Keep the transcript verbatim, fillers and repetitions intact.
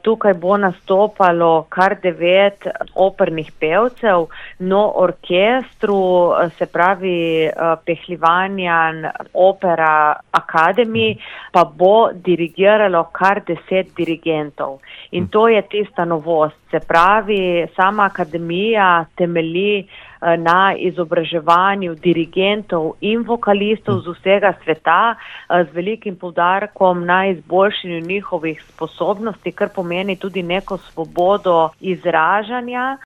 tukaj bo nastopalo kar devet opernih pevcev, no orkestru, se pravi Pehlivanjan Opera Academy, pa bo dirigiralo kar deset dirigentov. In to je tista novost. Se pravi, sama akademija temelji na izobraževanju dirigentov in vokalistov z vsega sveta, z velikim poudarkom na izboljšanju njihovih sposobnosti, kar pomeni tudi neko svobodo izražanja.